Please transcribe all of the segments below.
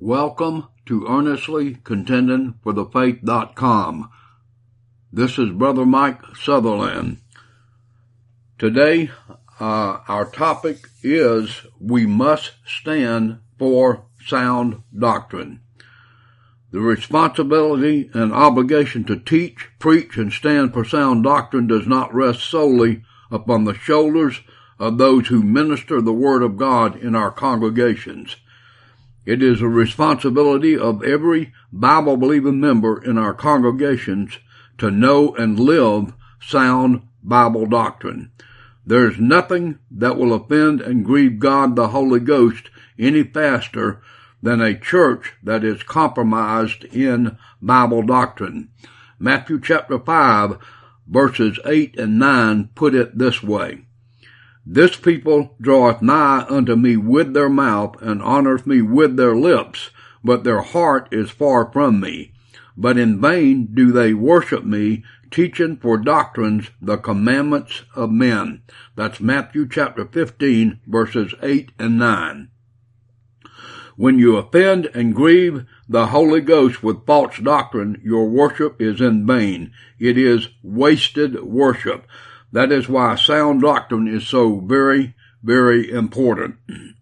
Welcome to Earnestly Contending for the Faith.com. This is Brother Mike Sutherland. Today, our topic is we must stand for sound doctrine. The responsibility and obligation to teach, preach, and stand for sound doctrine does not rest solely upon the shoulders of those who minister the Word of God in our congregations. It is a responsibility of every Bible-believing member in our congregations to know and live sound Bible doctrine. There is nothing that will offend and grieve God the Holy Ghost any faster than a church that is compromised in Bible doctrine. Matthew chapter 5, verses 8 and 9 put it this way. This people draweth nigh unto me with their mouth, and honoreth me with their lips, but their heart is far from me. But in vain do they worship me, teaching for doctrines the commandments of men. That's Matthew chapter 15, verses 8 and 9. When you offend and grieve the Holy Ghost with false doctrine, your worship is in vain. It is wasted worship. That is why sound doctrine is so very, very important.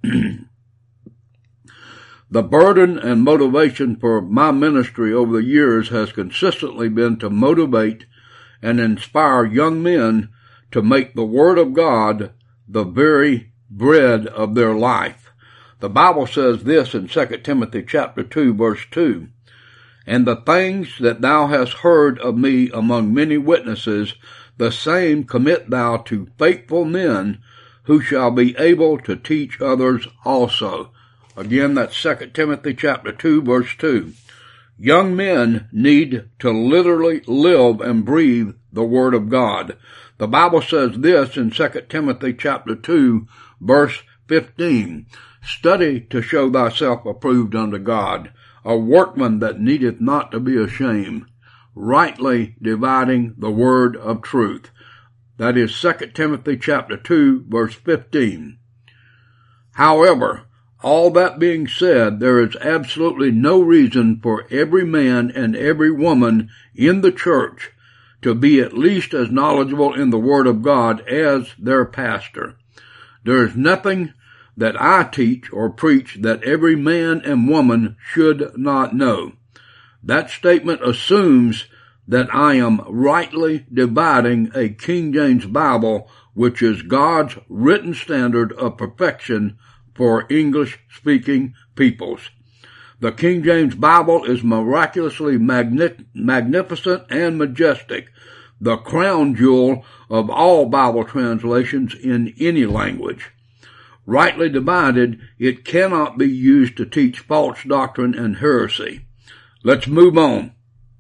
The burden and motivation for my ministry over the years has consistently been to motivate and inspire young men to make the Word of God the very bread of their life. The Bible says this in 2 Timothy chapter 2, verse 2, And the things that thou hast heard of me among many witnesses, the same commit thou to faithful men, who shall be able to teach others also. Again, that's 2 Timothy chapter 2, verse 2. Young men need to literally live and breathe the Word of God. The Bible says this in 2 Timothy chapter 2, verse 15. Study to show thyself approved unto God, a workman that needeth not to be ashamed, rightly dividing the word of truth. That is 2 Timothy chapter 2, verse 15. However, all that being said, there is absolutely no reason for every man and every woman in the church to be at least as knowledgeable in the Word of God as their pastor. There is nothing that I teach or preach that every man and woman should not know. That statement assumes that I am rightly dividing a King James Bible, which is God's written standard of perfection for English-speaking peoples. The King James Bible is miraculously magnificent and majestic, the crown jewel of all Bible translations in any language. Rightly divided, it cannot be used to teach false doctrine and heresy. Let's move on.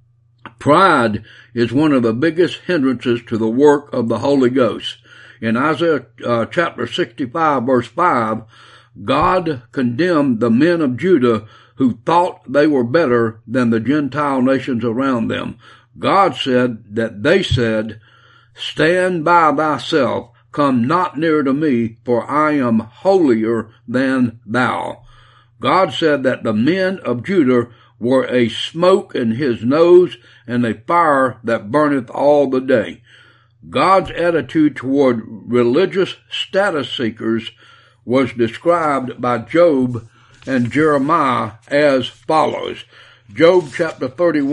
Pride is one of the biggest hindrances to the work of the Holy Ghost. In Isaiah chapter 65, verse 5, God condemned the men of Judah who thought they were better than the Gentile nations around them. God said that they said, Stand by thyself, come not near to me, for I am holier than thou. God said that the men of Judah were a smoke in his nose and a fire that burneth all the day. God's attitude toward religious status seekers was described by Job and Jeremiah as follows. Job chapter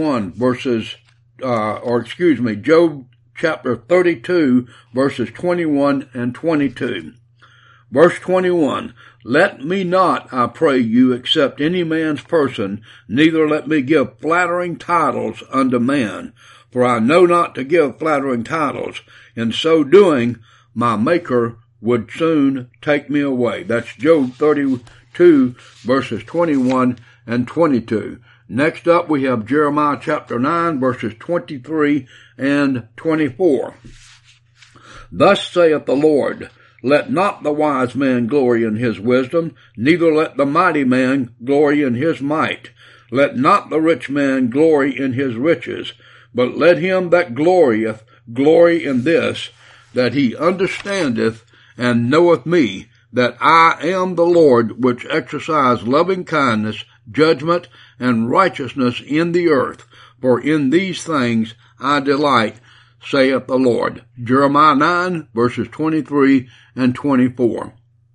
32, verses 21 and 22. Verse 21, Let me not, I pray you, accept any man's person, neither let me give flattering titles unto man. For I know not to give flattering titles. In so doing, my Maker would soon take me away. That's Job 32, verses 21 and 22. Next up, we have Jeremiah chapter 9, verses 23 and 24. Thus saith the Lord, Let not the wise man glory in his wisdom, neither let the mighty man glory in his might. Let not the rich man glory in his riches, but let him that glorieth glory in this, that he understandeth and knoweth me, that I am the Lord which exercise loving kindness, judgment, and righteousness in the earth. For in these things I delight, saith the Lord. Jeremiah 9, verses 23 and 24.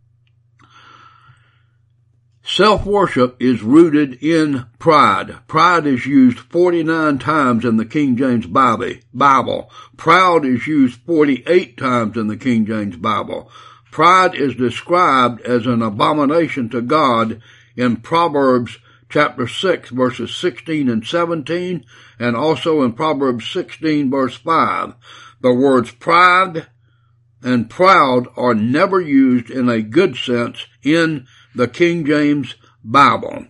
Self-worship is rooted in pride. Pride is used 49 times in the King James Bible. Proud is used 48 times in the King James Bible. Pride is described as an abomination to God in Proverbs chapter 6, verses 16 and 17, and also in Proverbs 16, verse 5. The words pride and proud are never used in a good sense in the King James Bible.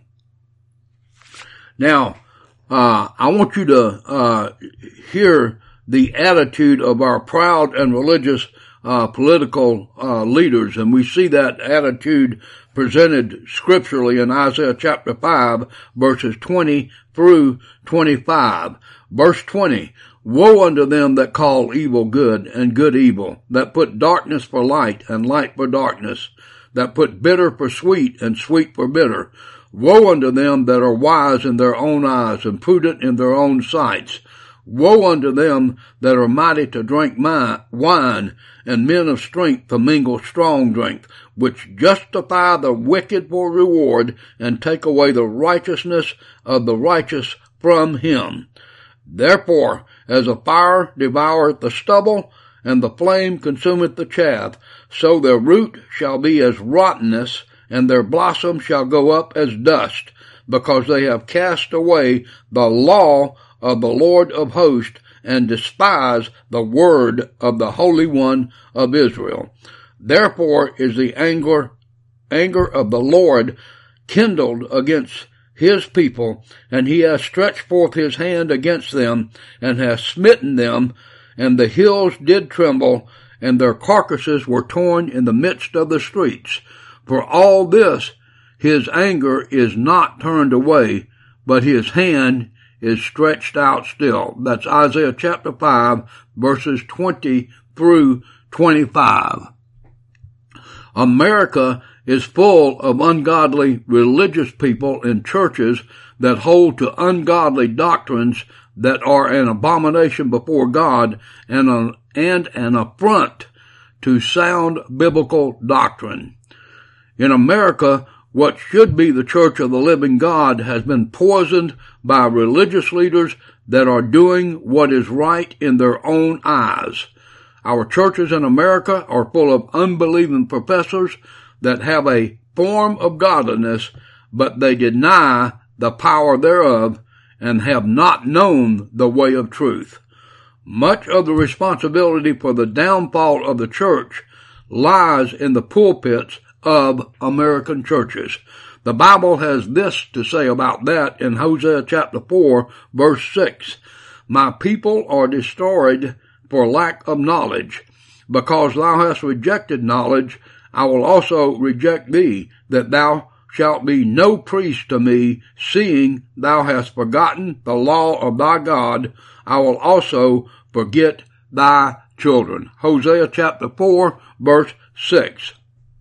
Now, I want you to hear the attitude of our proud and religious political leaders, and we see that attitude presented scripturally in Isaiah chapter 5, verses 20 through 25. Verse 20, woe unto them that call evil good and good evil, that put darkness for light and light for darkness, that put bitter for sweet and sweet for bitter. Woe unto them that are wise in their own eyes and prudent in their own sights. Woe unto them that are mighty to drink wine, and men of strength to mingle strong drink, which justify the wicked for reward, and take away the righteousness of the righteous from him. Therefore, as a fire devoureth the stubble, and the flame consumeth the chaff, so their root shall be as rottenness, and their blossom shall go up as dust, because they have cast away the law of the Lord of hosts, and despise the word of the Holy One of Israel. Therefore is the anger of the Lord kindled against his people, and he has stretched forth his hand against them, and has smitten them, and the hills did tremble, and their carcasses were torn in the midst of the streets. For all this his anger is not turned away, but his hand is stretched out still. That's Isaiah chapter 5, verses 20 through 25. America is full of ungodly religious people in churches that hold to ungodly doctrines that are an abomination before God and an affront to sound biblical doctrine. In America, what should be the church of the living God has been poisoned by religious leaders that are doing what is right in their own eyes. Our churches in America are full of unbelieving professors that have a form of godliness, but they deny the power thereof and have not known the way of truth. Much of the responsibility for the downfall of the church lies in the pulpits of American churches. The Bible has this to say about that in Hosea chapter 4, verse 6. My people are destroyed for lack of knowledge. Because thou hast rejected knowledge, I will also reject thee, that thou shalt be no priest to me, seeing thou hast forgotten the law of thy God. I will also forget thy children. Hosea chapter 4, verse 6.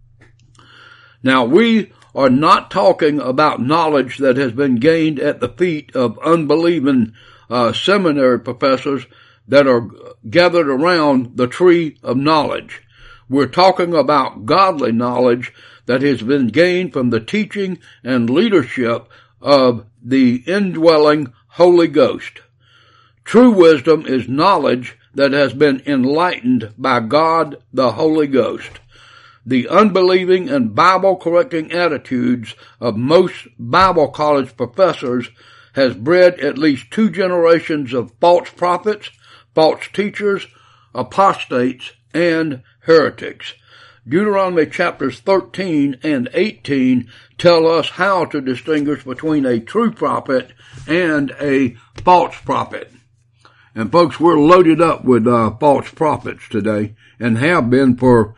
Now, we are not talking about knowledge that has been gained at the feet of unbelieving seminary professors that are gathered around the tree of knowledge. We're talking about godly knowledge that has been gained from the teaching and leadership of the indwelling Holy Ghost. True wisdom is knowledge that has been enlightened by God the Holy Ghost. The unbelieving and Bible-correcting attitudes of most Bible college professors has bred at least 2 generations of false prophets, false teachers, apostates, and heretics. Deuteronomy chapters 13 and 18 tell us how to distinguish between a true prophet and a false prophet. And folks, we're loaded up with false prophets today and have been for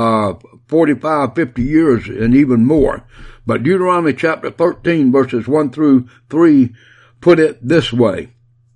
45, 50 years and even more. But Deuteronomy chapter 13 verses 1 through 3 put it this way.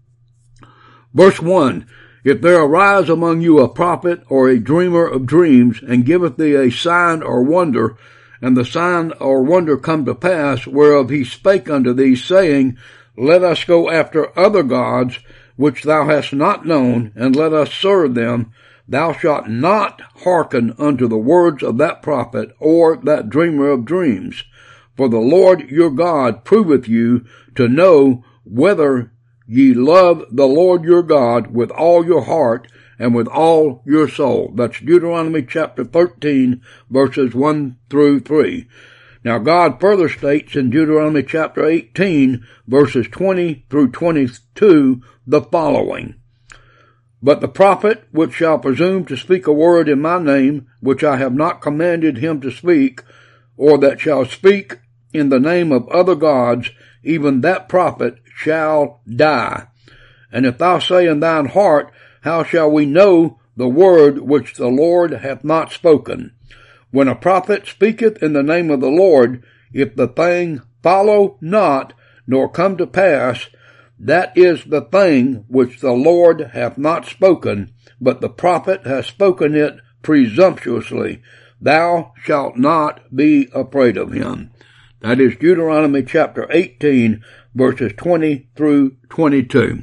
Verse 1, if there arise among you a prophet or a dreamer of dreams, and giveth thee a sign or wonder, and the sign or wonder come to pass, whereof he spake unto thee, saying, Let us go after other gods, which thou hast not known, and let us serve them, thou shalt not hearken unto the words of that prophet, or that dreamer of dreams. For the Lord your God proveth you to know whether ye love the Lord your God with all your heart and with all your soul. That's Deuteronomy chapter 13, verses 1 through 3. Now God further states in Deuteronomy chapter 18, verses 20 through 22, the following. But the prophet which shall presume to speak a word in my name, which I have not commanded him to speak, or that shall speak in the name of other gods, even that prophet shall die. And if thou say in thine heart, How shall we know the word which the Lord hath not spoken? When a prophet speaketh in the name of the Lord, if the thing follow not, nor come to pass, that is the thing which the Lord hath not spoken, but the prophet hath spoken it presumptuously. Thou shalt not be afraid of him. That is Deuteronomy chapter 18, verses 20 through 22.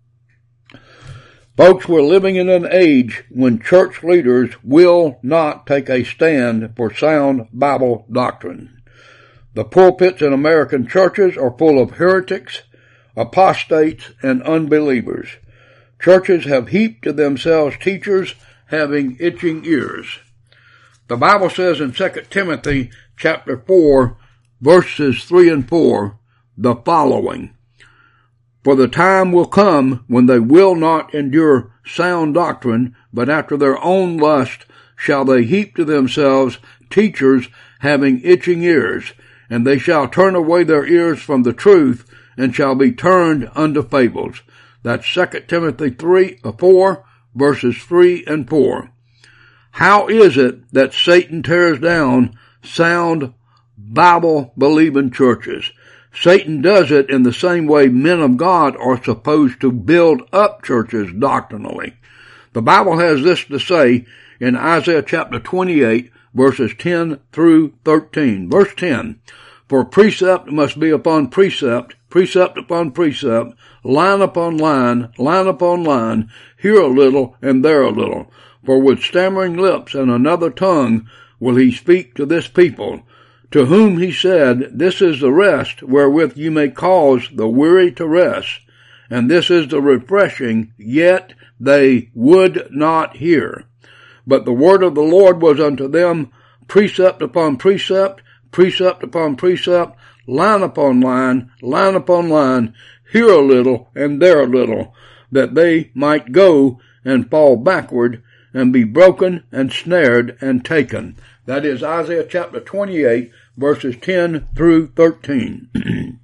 Folks, we're living in an age when church leaders will not take a stand for sound Bible doctrine. The pulpits in American churches are full of heretics, apostates, and unbelievers. Churches have heaped to themselves teachers having itching ears. The Bible says in 2 Timothy chapter 4, verses 3 and 4, the following. For the time will come when they will not endure sound doctrine, but after their own lust shall they heap to themselves teachers having itching ears, and they shall turn away their ears from the truth, and shall be turned unto fables. That's 2 Timothy 4, verses 3 and 4. How is it that Satan tears down sound Bible-believing churches? Satan does it in the same way men of God are supposed to build up churches doctrinally. The Bible has this to say in Isaiah chapter 28, verses 10 through 13. Verse 10, For precept must be upon precept, precept upon precept, line upon line, line upon line, here a little and there a little. For with stammering lips and another tongue will he speak to this people, to whom he said, This is the rest wherewith you may cause the weary to rest, and this is the refreshing, yet they would not hear. But the word of the Lord was unto them precept upon precept, precept upon precept, line upon line, line upon line, here a little and there a little, that they might go and fall backward and be broken and snared and taken. That is Isaiah chapter 28, verses 10 through 13.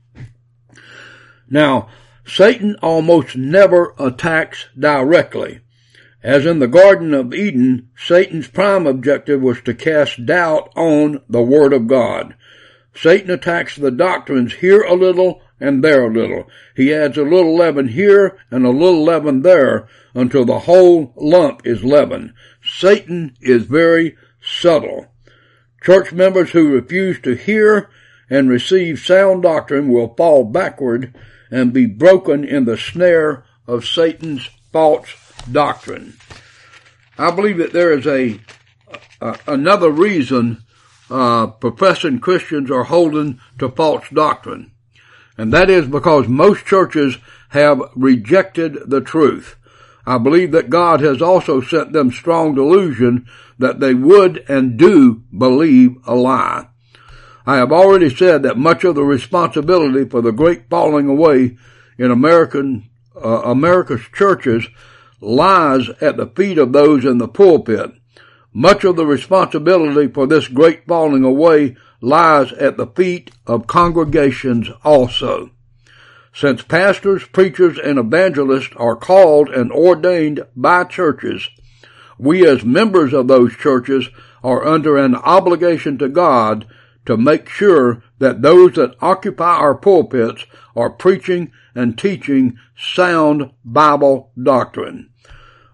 Now, Satan almost never attacks directly. As in the Garden of Eden, Satan's prime objective was to cast doubt on the Word of God. Satan attacks the doctrines here a little and there a little. He adds a little leaven here and a little leaven there until the whole lump is leavened. Satan is very subtle. Church members who refuse to hear and receive sound doctrine will fall backward and be broken in the snare of Satan's false doctrine. I believe that there is another reason professing Christians are holding to false doctrine, and that is because most churches have rejected the truth. I believe that God has also sent them strong delusion that they would and do believe a lie. I have already said that much of the responsibility for the great falling away in America's churches lies at the feet of those in the pulpit. Much of the responsibility for this great falling away lies at the feet of congregations also. Since pastors, preachers, and evangelists are called and ordained by churches, we as members of those churches are under an obligation to God to make sure that those that occupy our pulpits are preaching and teaching sound Bible doctrine.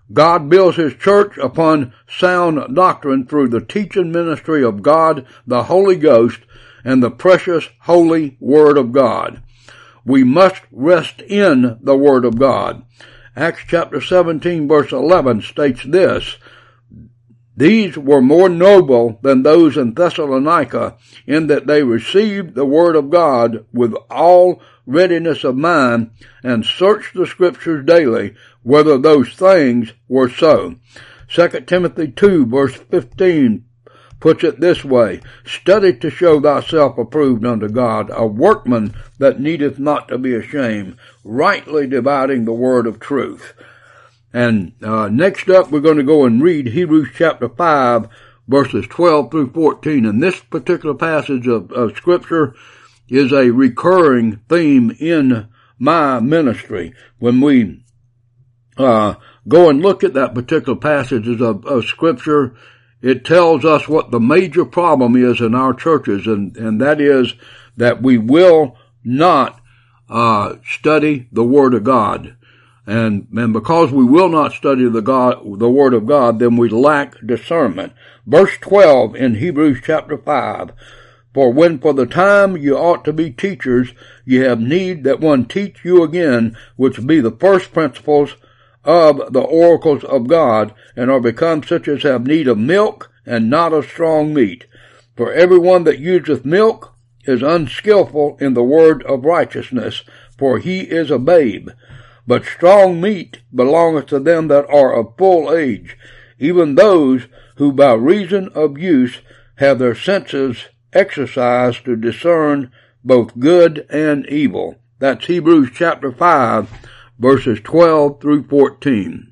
God builds his church upon sound doctrine through the teaching ministry of God, the Holy Ghost, and the precious holy Word of God. We must rest in the Word of God. Acts chapter 17 verse 11 states this: "These were more noble than those in Thessalonica, in that they received the Word of God with all readiness of mind, and searched the Scriptures daily, whether those things were so." 2 Timothy 2 verse 15 puts it this way: "Study to show thyself approved unto God, a workman that needeth not to be ashamed, rightly dividing the word of truth." And next up, we're going to go and read Hebrews chapter 5, verses 12 through 14. And this particular passage of Scripture is a recurring theme in my ministry. When we go and look at that particular passages of Scripture, it tells us what the major problem is in our churches, and that is that we will not study the Word of God. And because we will not study the Word of God, then we lack discernment. Verse 12 in Hebrews chapter 5, "For when for the time you ought to be teachers, you have need that one teach you again, which be the first principles of the oracles of God, and are become such as have need of milk, and not of strong meat. For everyone that useth milk is unskillful in the word of righteousness, for he is a babe. But strong meat belongeth to them that are of full age, even those who by reason of use have their senses exercised to discern both good and evil." That's Hebrews chapter 5, verses 12 through 14.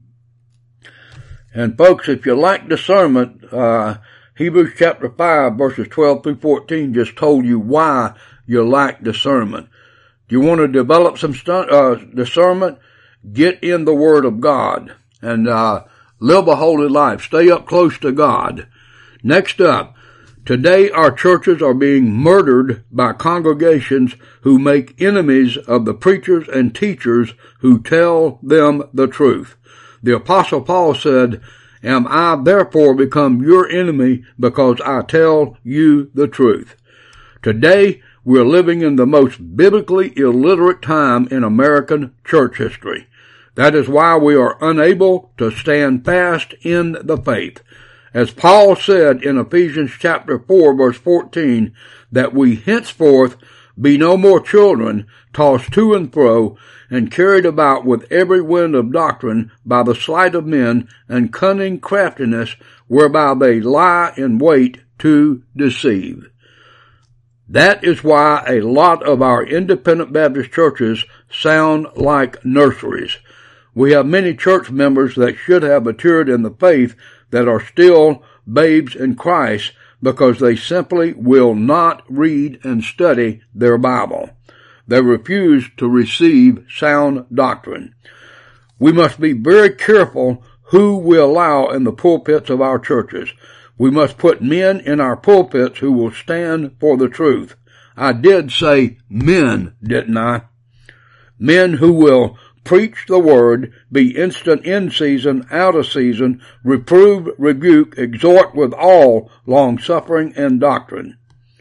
And folks, if you lack discernment, Hebrews chapter 5, verses 12 through 14 just told you why you lack discernment. Do you want to develop some discernment? Get in the Word of God and live a holy life. Stay up close to God. Next up, today our churches are being murdered by congregations who make enemies of the preachers and teachers who tell them the truth. The Apostle Paul said, "Am I therefore become your enemy because I tell you the truth?" Today, we're living in the most biblically illiterate time in American church history. That is why we are unable to stand fast in the faith. As Paul said in Ephesians chapter 4, verse 14, that we henceforth be no more children, tossed to and fro, and carried about with every wind of doctrine by the sleight of men and cunning craftiness, whereby they lie in wait to deceive. That is why a lot of our independent Baptist churches sound like nurseries. We have many church members that should have matured in the faith that are still babes in Christ because they simply will not read and study their Bible. They refuse to receive sound doctrine. We must be very careful who we allow in the pulpits of our churches. We must put men in our pulpits who will stand for the truth. I did say men, didn't I? Men who will preach the word, be instant in season, out of season, reprove, rebuke, exhort with all long-suffering and doctrine.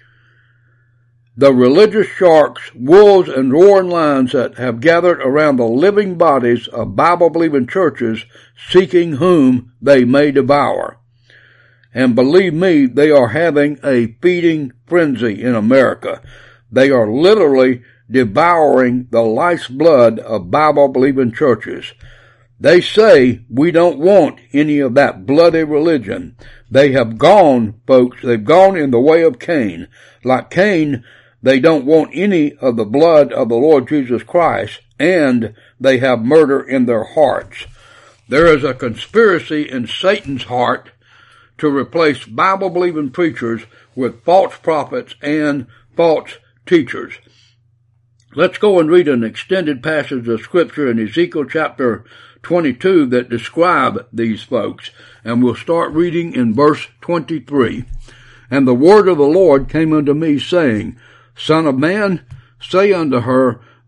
The religious sharks, wolves, and roaring lions that have gathered around the living bodies of Bible-believing churches, seeking whom they may devour. And believe me, they are having a feeding frenzy in America. They are literally devouring the life's blood of Bible-believing churches. They say we don't want any of that bloody religion. They have gone, folks, they've gone in the way of Cain. Like Cain, they don't want any of the blood of the Lord Jesus Christ, and they have murder in their hearts. There is a conspiracy in Satan's heart to replace Bible-believing preachers with false prophets and false teachers. Let's go and read an extended passage of Scripture in Ezekiel chapter 22 that describe these folks. And we'll start reading in verse 23. "And the word of the Lord came unto me, saying, Son of man, say unto her,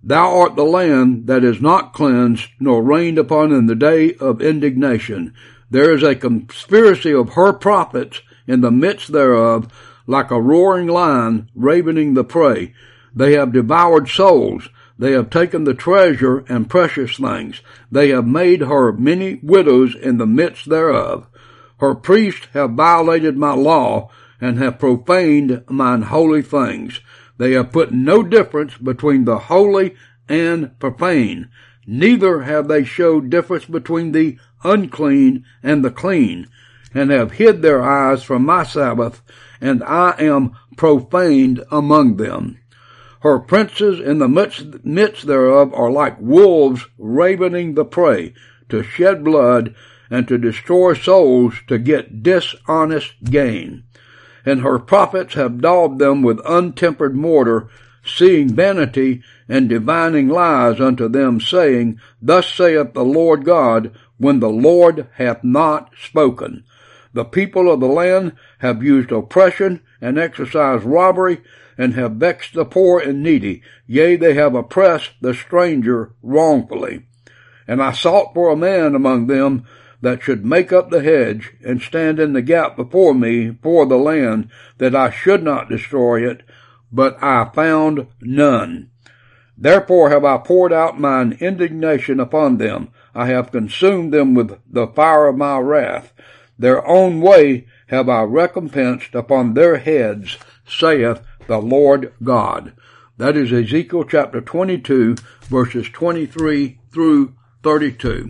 Thou art the land that is not cleansed, nor rained upon in the day of indignation. There is a conspiracy of her prophets in the midst thereof, like a roaring lion ravening the prey. They have devoured souls. They have taken the treasure and precious things. They have made her many widows in the midst thereof. Her priests have violated my law, and have profaned mine holy things. They have put no difference between the holy and profane. Neither have they showed difference between the unclean and the clean, and have hid their eyes from my Sabbath, and I am profaned among them. Her princes in the midst thereof are like wolves ravening the prey, to shed blood, and to destroy souls, to get dishonest gain. And her prophets have daubed them with untempered mortar, seeing vanity and divining lies unto them, saying, Thus saith the Lord God, when the Lord hath not spoken. The people of the land have used oppression and exercised robbery, and have vexed the poor and needy. Yea, they have oppressed the stranger wrongfully. And I sought for a man among them that should make up the hedge, and stand in the gap before me for the land, that I should not destroy it, but I found none. Therefore have I poured out mine indignation upon them. I have consumed them with the fire of my wrath. Their own way have I recompensed upon their heads, saith the Lord God. That is Ezekiel chapter 22, verses 23 through 32.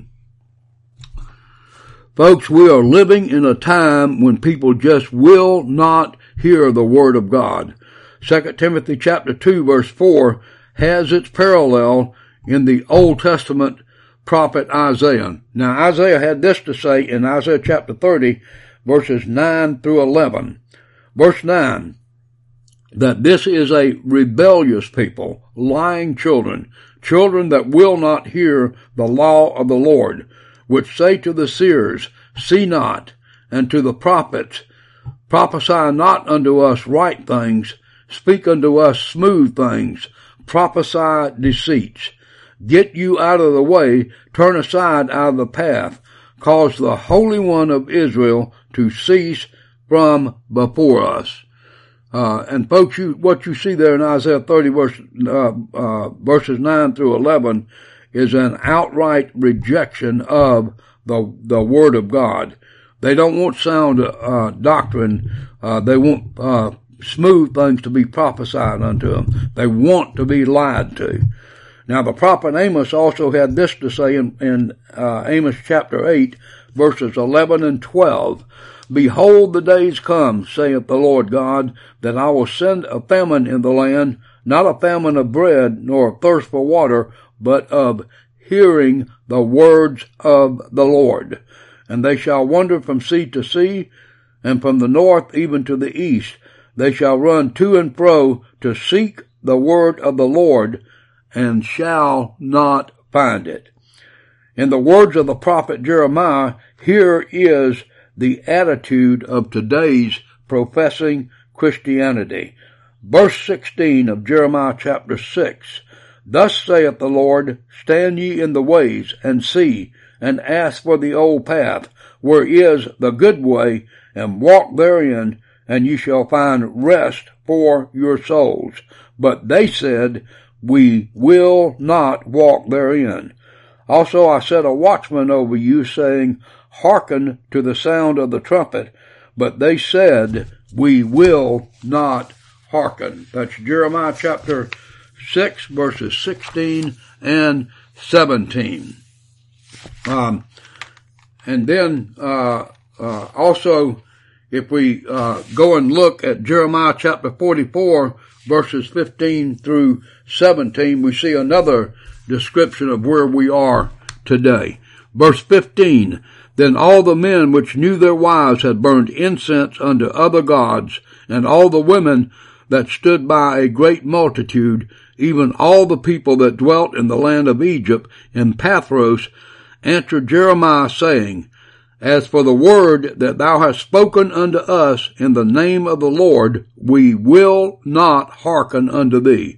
Folks, we are living in a time when people just will not hear the word of God. 2 Timothy chapter 2 verse 4 has its parallel in the Old Testament prophet Isaiah. Now Isaiah had this to say in Isaiah chapter 30 verses 9 through 11. Verse 9, that this is a rebellious people, lying children, children that will not hear the law of the Lord, which say to the seers, See not, and to the prophets, Prophesy not unto us right things, speak unto us smooth things, prophesy deceits. Get you out of the way, turn aside out of the path, cause the Holy One of Israel to cease from before us. And folks, what you see there in Isaiah 30 verses 9 through 11 is an outright rejection of the Word of God. They don't want sound doctrine. They want smooth things to be prophesied unto them. They want to be lied to. Now the prophet Amos also had this to say in Amos chapter 8, verses 11 and 12. Behold, the days come, saith the Lord God, that I will send a famine in the land, not a famine of bread, nor a thirst for water, but of hearing the words of the Lord. And they shall wander from sea to sea, and from the north even to the east. They shall run to and fro to seek the word of the Lord, and shall not find it. In the words of the prophet Jeremiah, here is the attitude of today's professing Christianity. Verse 16 of Jeremiah chapter 6. Thus saith the Lord, Stand ye in the ways, and see, and ask for the old path, where is the good way, and walk therein, and ye shall find rest for your souls. But they said, We will not walk therein. Also I set a watchman over you, saying, Hearken to the sound of the trumpet. But they said, We will not hearken. That's Jeremiah chapter 6, verses 16 and 17. And then also, if we go and look at Jeremiah chapter 44, verses 15 through 17, we see another description of where we are today. Verse 15, Then all the men which knew their wives had burned incense unto other gods, and all the women that stood by a great multitude, even all the people that dwelt in the land of Egypt, in Pathros, answered Jeremiah, saying, As for the word that thou hast spoken unto us in the name of the Lord, we will not hearken unto thee.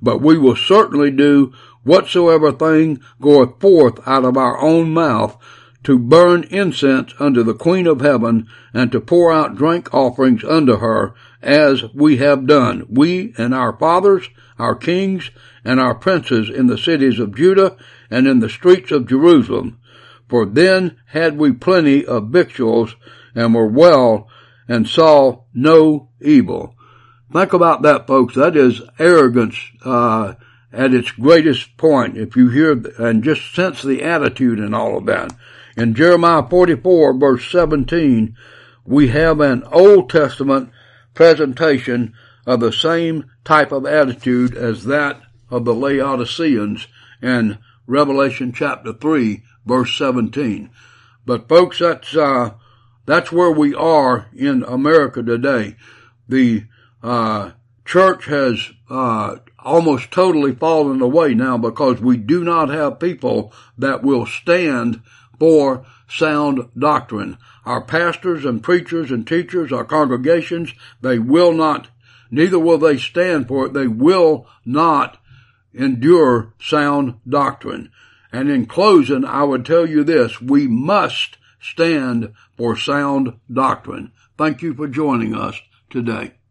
but we will certainly do whatsoever thing goeth forth out of our own mouth, to burn incense unto the Queen of Heaven, and to pour out drink offerings unto her, as we have done, we and our fathers, our kings, and our princes in the cities of Judah, and in the streets of Jerusalem. For then had we plenty of victuals, and were well, and saw no evil. Think about that, folks. That is arrogance at its greatest point, if you hear and just sense the attitude and all of that. In Jeremiah 44, verse 17, we have an Old Testament presentation of the same type of attitude as that of the Laodiceans in Revelation chapter 3, verse 17. But folks, that's where we are in America today. The church has almost totally fallen away now, because we do not have people that will stand for sound doctrine. Our pastors and preachers and teachers, our congregations, they will not, neither will they stand for it. They will not endure sound doctrine. And in closing, I would tell you this: we must stand for sound doctrine. Thank you for joining us today.